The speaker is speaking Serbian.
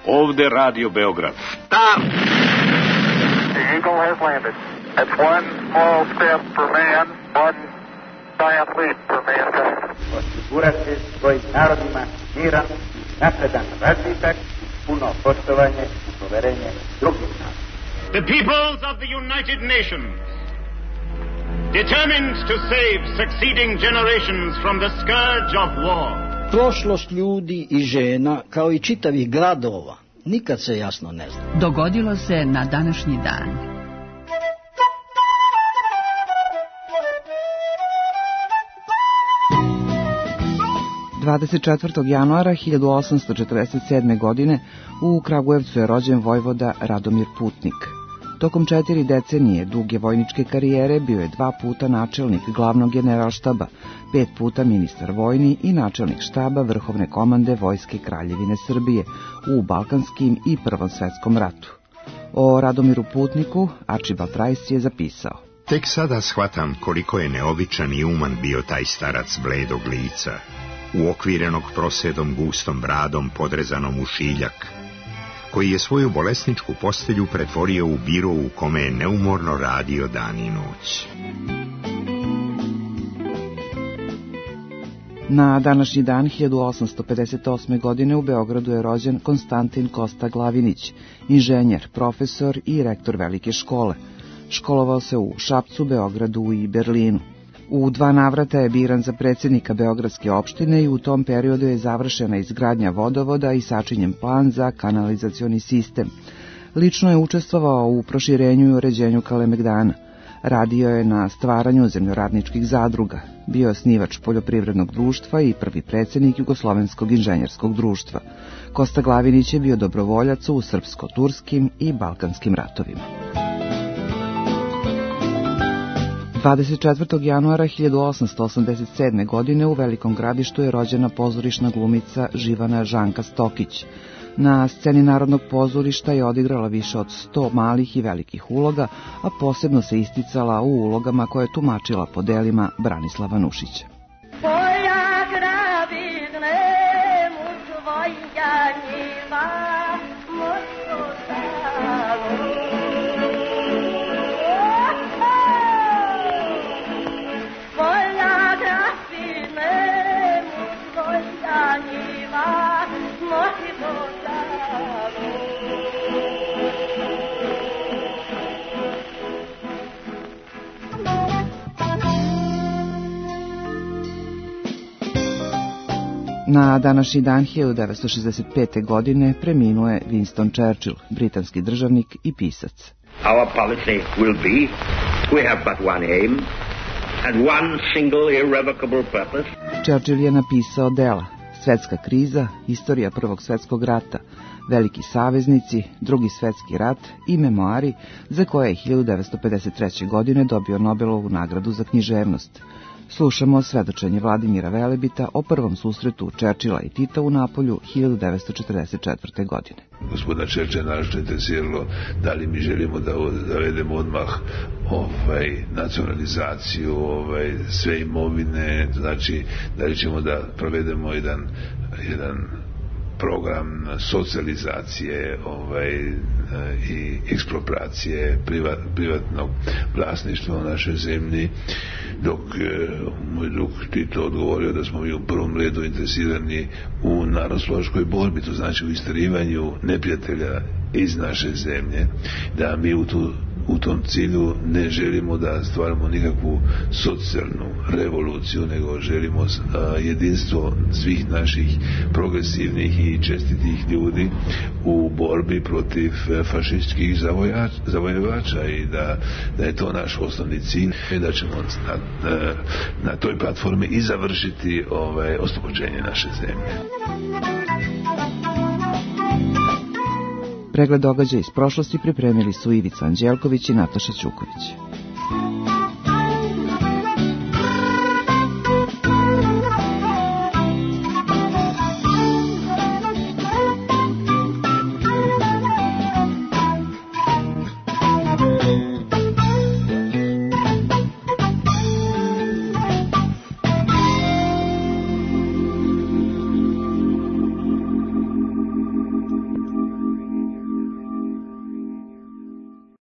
Ovde Radio Beograd. Start! The Eagle has landed. That's one small step for man, one giant leap for mankind. Osigurati svojim narodima miran, napredan razvitak, puno poštovanje i poverenje drugih naroda. The peoples of the United Nations, determined to save succeeding generations from the scourge of war. Prošlost ljudi i žena, kao i čitavih gradova, nikad se jasno ne zna. Dogodilo se na današnji dan. ...24. januara 1847. godine u Kragujevcu je rođen vojvoda Radomir Putnik. Tokom 4 decenije duge vojničke karijere bio je 2 puta načelnik glavnog generalštaba, 5 puta ministar vojni i načelnik štaba Vrhovne komande Vojske Kraljevine Srbije u Balkanskim i Prvom svetskom ratu. O Radomiru Putniku Archibald Rice je zapisao: Tek sada shvatam koliko je neobičan i uman bio taj starac bledog lica, uokvirenog prosedom gustom bradom podrezanom u šiljak, koji je svoju bolesničku postelju pretvorio u biro u kome je neumorno radio dan i noć. Na današnji dan 1858. godine u Beogradu je rođen Konstantin Kosta Glavinić, inženjer, profesor i rektor velike škole. Školovao se u Šapcu, Beogradu i Berlinu. U 2 navrata je biran za predsjednika Beogradske opštine i u tom periodu je završena izgradnja vodovoda i sačinjen plan za kanalizacioni sistem. Lično je učestvovao u proširenju i uređenju Kalemegdana. Radio je na stvaranju zemljoradničkih zadruga. Bio je osnivač poljoprivrednog društva i prvi predsjednik Jugoslovenskog inženjerskog društva. Kosta Glavinić je bio dobrovoljac u srpsko-turskim i balkanskim ratovima. 24. januara 1887. godine u Velikom Gradištu je rođena pozorišna glumica Živana Žanka Stokić. Na sceni Narodnog pozorišta je odigrala više od 100 malih i velikih uloga, a posebno se isticala u ulogama koje je tumačila po delima Branislava Nušića. Na današnji dan 1965. godine preminuo je Winston Churchill, britanski državnik i pisac. Our policy will be, we have but one aim and one single irrevocable purpose. Churchill je napisao dela Svetska kriza, Istorija Prvog svjetskog rata, Veliki saveznici, Drugi svjetski rat i memoari za koje je 1953. godine dobio Nobelovu nagradu za književnost. Slušamo svedočenje Vladimira Velebita o prvom susretu Churchilla i Tita u Napolju 1944. godine. Gospodina Churchilla naravno interesiralo da li mi želimo da zavedemo odmah nacionalizaciju sve imovine, znači da li ćemo da provedemo jedan program socijalizacije i ekspropriacije privatnog vlasništva u našoj zemlji, dok moj drug Tito odgovorio da smo mi u prvom redu interesirani u narodnooslobodilačkoj borbi, to znači u istjerivanju neprijatelja iz naše zemlje, da mi u tom cilju ne želimo da stvaramo nikakvu socijalnu revoluciju, nego želimo jedinstvo svih naših progresivnih i čestitih ljudi u borbi protiv fašističkih zavojevača i da je to naš osnovni cilj i da ćemo na toj platformi i završiti oslobođenje naše zemlje. Pregled događaja iz prošlosti pripremili su Ivica Anđelković i Nataša Ćuković.